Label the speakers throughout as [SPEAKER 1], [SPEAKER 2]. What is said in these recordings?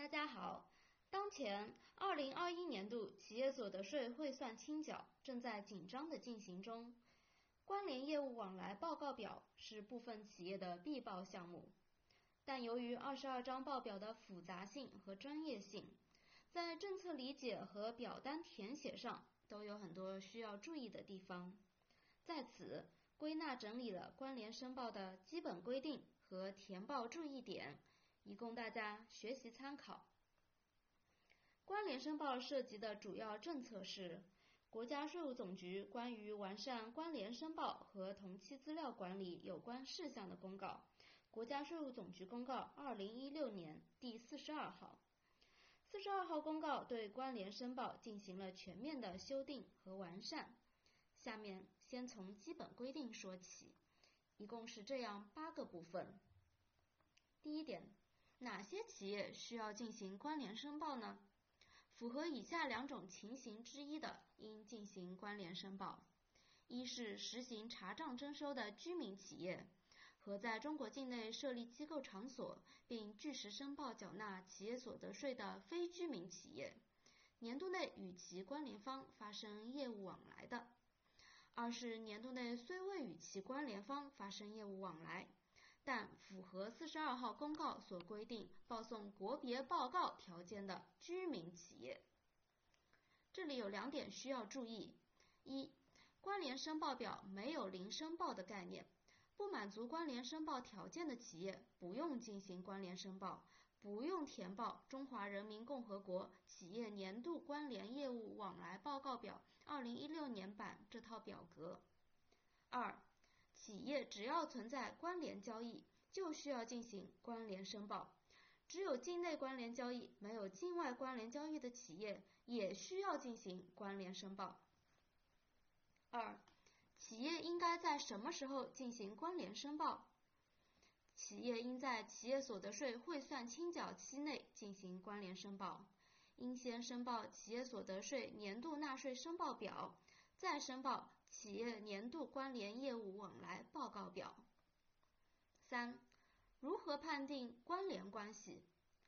[SPEAKER 1] 大家好，当前2021年度企业所得税汇算清缴正在紧张的进行中。关联业务往来报告表是部分企业的必报项目，但由于22张报表的复杂性和专业性，在政策理解和表单填写上都有很多需要注意的地方。在此归纳整理了关联申报的基本规定和填报注意点，以供大家学习参考。关联申报涉及的主要政策是国家税务总局关于完善关联申报和同期资料管理有关事项的公告，国家税务总局公告2016年第42号。42号公告对关联申报进行了全面的修订和完善。下面先从基本规定说起，一共是这样8个部分。第一点，哪些企业需要进行关联申报呢？符合以下2种情形之一的，应进行关联申报。一是实行查账征收的居民企业和在中国境内设立机构场所并据实申报缴纳企业所得税的非居民企业，年度内与其关联方发生业务往来的。二是年度内虽未与其关联方发生业务往来，但符合42号公告所规定报送国别报告条件的居民企业。这里有2点需要注意：一、关联申报表没有零申报的概念，不满足关联申报条件的企业不用进行关联申报，不用填报《中华人民共和国企业年度关联业务往来报告表2016年版》这套表格。二、企业只要存在关联交易，就需要进行关联申报。只有境内关联交易，没有境外关联交易的企业也需要进行关联申报。二、企业应该在什么时候进行关联申报？企业应在企业所得税汇算清缴期内进行关联申报，应先申报企业所得税年度纳税申报表，再申报企业年度关联业务往来报告表。三、如何判定关联关系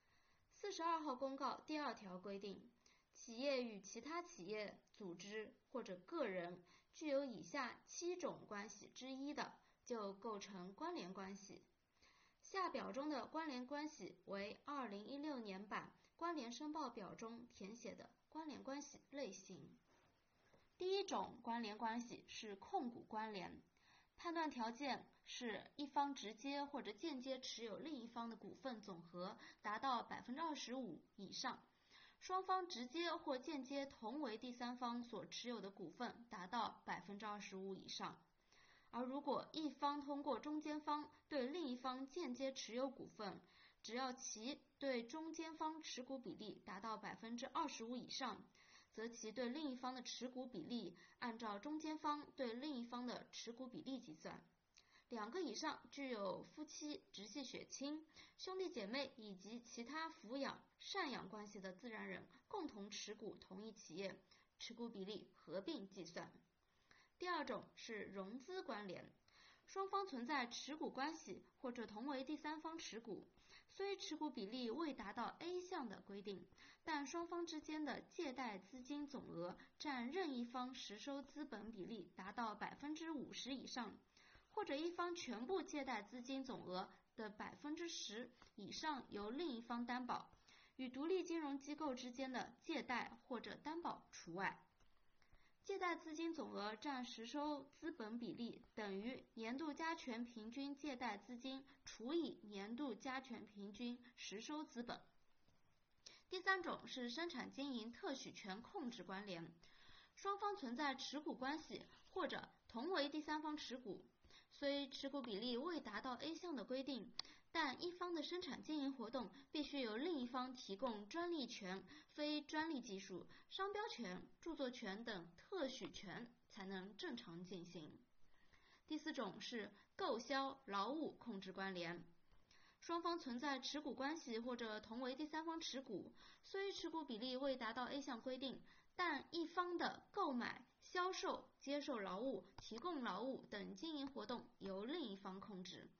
[SPEAKER 1] ？42号公告第2条规定，企业与其他企业、组织或者个人具有以下7种关系之一的，就构成关联关系。下表中的关联关系为2016年版关联申报表中填写的关联关系类型。第一种关联关系是控股关联，判断条件是一方直接或者间接持有另一方的股份总和达到 25% 以上，双方直接或间接同为第三方所持有的股份达到 25% 以上。而如果一方通过中间方对另一方间接持有股份，只要其对中间方持股比例达到 25% 以上，则其对另一方的持股比例按照中间方对另一方的持股比例计算。2个以上具有夫妻、直系血亲、兄弟姐妹以及其他抚养、赡养关系的自然人共同持股同一企业，持股比例合并计算。第2种是融资关联，双方存在持股关系或者同为第三方持股，虽持股比例未达到 A 项的规定，但双方之间的借贷资金总额占任一方实收资本比例达到 50% 以上，或者一方全部借贷资金总额的 10% 以上由另一方担保，与独立金融机构之间的借贷或者担保除外。借贷资金总额占实收资本比例等于年度加权平均借贷资金除以年度加权平均实收资本。第3种是生产经营特许权控制关联，双方存在持股关系或者同为第三方持股，虽持股比例未达到 A 项的规定，但一方的生产经营活动必须由另一方提供专利权、非专利技术、商标权、著作权等特许权才能正常进行。第4种是购销劳务控制关联，双方存在持股关系或者同为第三方持股，虽持股比例未达到 A 项规定，但一方的购买、销售、接受劳务、提供劳务等经营活动由另一方控制，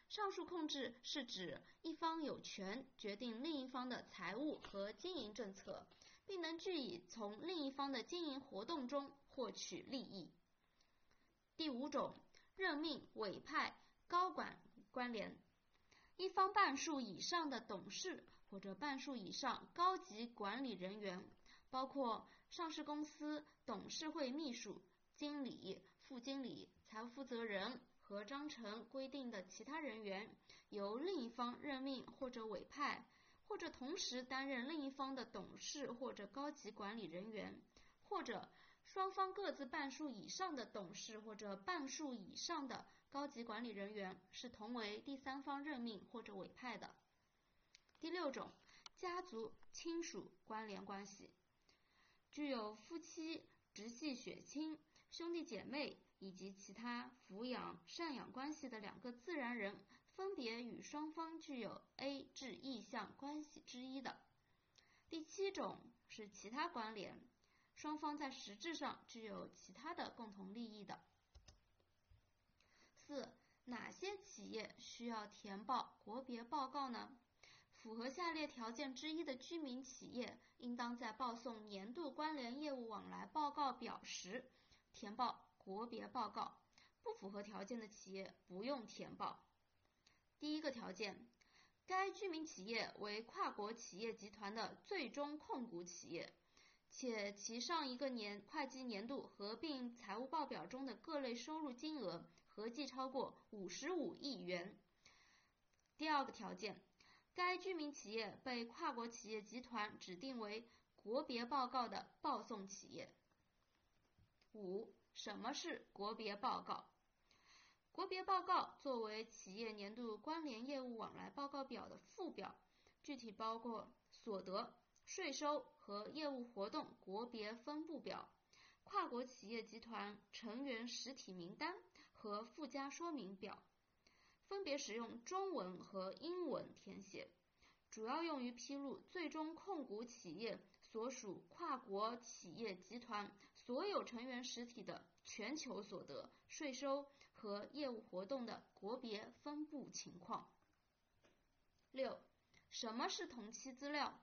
[SPEAKER 1] 上述控制是指一方有权决定另一方的财务和经营政策，并能据以从另一方的经营活动中获取利益。第5种，任命、委派、高管关联。一方半数以上的董事或者半数以上高级管理人员，包括上市公司董事会秘书、经理、副经理、财务负责人和章程规定的其他人员，由另一方任命或者委派，或者同时担任另一方的董事或者高级管理人员，或者双方各自半数以上的董事或者半数以上的高级管理人员是同为第三方任命或者委派的。第6种，家族亲属关联关系。具有夫妻、直系血亲、兄弟姐妹以及其他抚养、赡养关系的2个自然人，分别与双方具有 A 至 E 项关系之一的。第7种是其他关联，双方在实质上具有其他的共同利益的。4. 哪些企业需要填报国别报告呢？符合下列条件之一的居民企业，应当在报送年度关联业务往来报告表时填报国别报告，不符合条件的企业不用填报。第1个条件，该居民企业为跨国企业集团的最终控股企业，且其上一个会计年度合并财务报表中的各类收入金额合计超过55亿元。第2个条件，该居民企业被跨国企业集团指定为国别报告的报送企业。5. 什么是国别报告？国别报告作为企业年度关联业务往来报告表的附表，具体包括所得、税收和业务活动国别分布表、跨国企业集团成员实体名单和附加说明表，分别使用中文和英文填写，主要用于披露最终控股企业所属跨国企业集团所有成员实体的全球所得、税收和业务活动的国别分布情况。6. 什么是同期资料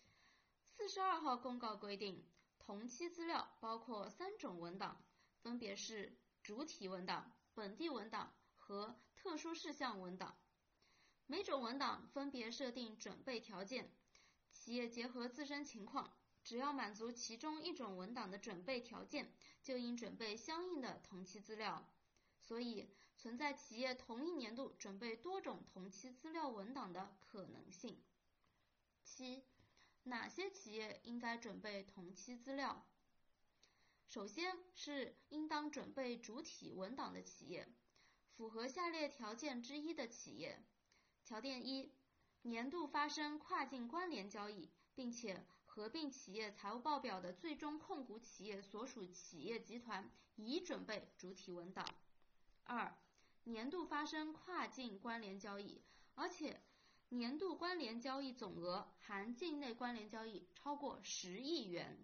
[SPEAKER 1] ？42号公告规定，同期资料包括3种文档，分别是主体文档、本地文档和特殊事项文档。每种文档分别设定准备条件，企业结合自身情况，只要满足其中一种文档的准备条件，就应准备相应的同期资料。所以存在企业同一年度准备多种同期资料文档的可能性。7. 哪些企业应该准备同期资料？首先是应当准备主体文档的企业，符合下列条件之一的企业。条件1，年度发生跨境关联交易，并且合并企业财务报表的最终控股企业所属企业集团已准备主体文档。2，年度发生跨境关联交易，而且年度关联交易总额含境内关联交易超过10亿元。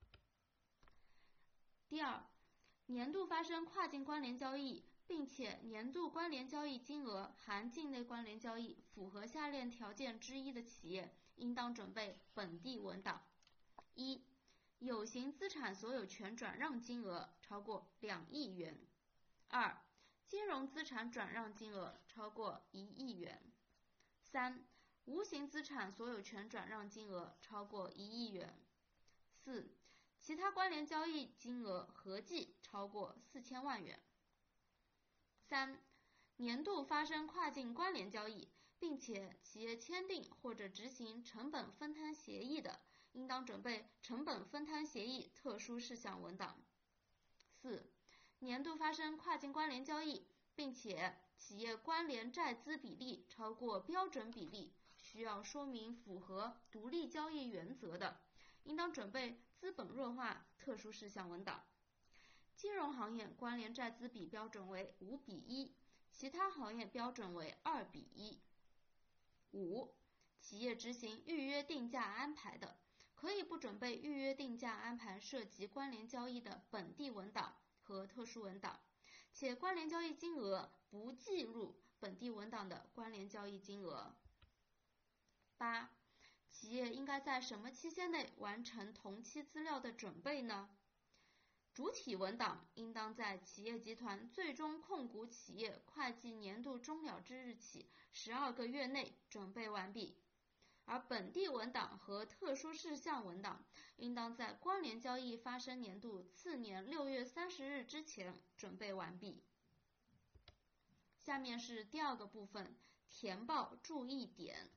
[SPEAKER 1] 第2，年度发生跨境关联交易，并且年度关联交易金额含境内关联交易符合下列条件之一的企业，应当准备本地文档。1，有形资产所有权转让金额超过2亿元。2，金融资产转让金额超过1亿元。3，无形资产所有权转让金额超过1亿元。4，其他关联交易金额合计超过4000万元。3，年度发生跨境关联交易，并且企业签订或者执行成本分摊协议的，应当准备成本分摊协议特殊事项文档。4，年度发生跨境关联交易，并且企业关联债资比例超过标准比例，需要说明符合独立交易原则的，应当准备资本弱化特殊事项文档。金融行业关联债资比标准为5:1，其他行业标准为2:1。5，企业执行预约定价安排的，可以不准备预约定价安排涉及关联交易的本地文档和特殊文档，且关联交易金额不计入本地文档的关联交易金额。8. 企业应该在什么期限内完成同期资料的准备呢？主体文档应当在企业集团最终控股企业会计年度终了之日起12个月内准备完毕，而本地文档和特殊事项文档应当在关联交易发生年度次年6月30日之前准备完毕。下面是第二个部分，填报注意点。